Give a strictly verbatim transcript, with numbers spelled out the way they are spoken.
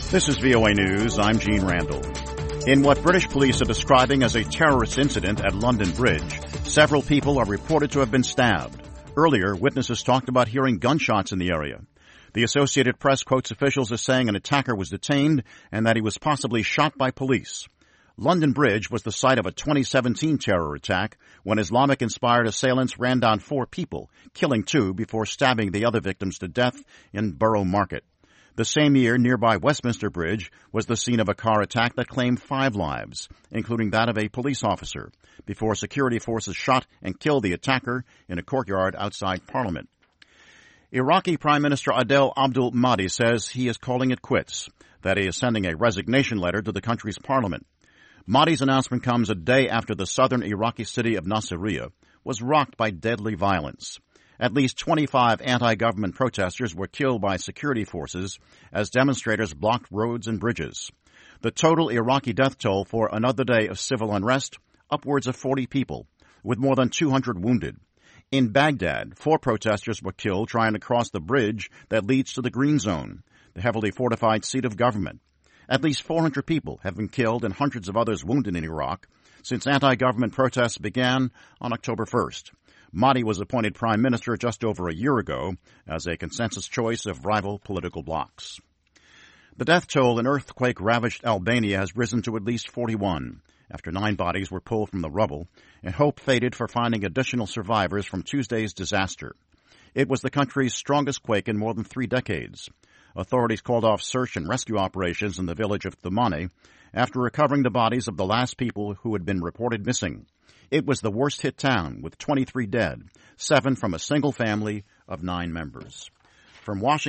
This is V O A News. I'm Gene Randall. In what British police are describing as a terrorist incident at London Bridge, several people are reported to have been stabbed. Earlier, witnesses talked about hearing gunshots in the area. The Associated Press quotes officials as saying an attacker was detained and that he was possibly shot by police. London Bridge was the site of a twenty seventeen terror attack when Islamic-inspired assailants ran down four people, killing two before stabbing the other victims to death in Borough Market. The same year, nearby Westminster Bridge was the scene of a car attack that claimed five lives, including that of a police officer, before security forces shot and killed the attacker in a courtyard outside Parliament. Iraqi Prime Minister Adel Abdul Mahdi says he is calling it quits, that he is sending a resignation letter to the country's parliament. Mahdi's announcement comes a day after the southern Iraqi city of Nasiriyah was rocked by deadly violence. At least twenty-five anti-government protesters were killed by security forces as demonstrators blocked roads and bridges. The total Iraqi death toll for another day of civil unrest, upwards of forty people, with more than two hundred wounded. In Baghdad, four protesters were killed trying to cross the bridge that leads to the Green Zone, the heavily fortified seat of government. At least four hundred people have been killed and hundreds of others wounded in Iraq since anti-government protests began on October first. Mahdi was appointed prime minister just over a year ago as a consensus choice of rival political blocs. The death toll in earthquake-ravaged Albania has risen to at least forty-one, after nine bodies were pulled from the rubble, and hope faded for finding additional survivors from Tuesday's disaster. It was the country's strongest quake in more than three decades. Authorities called off search and rescue operations in the village of Thumane after recovering the bodies of the last people who had been reported missing. It was the worst-hit town, with twenty-three dead, seven from a single family of nine members. From Washington,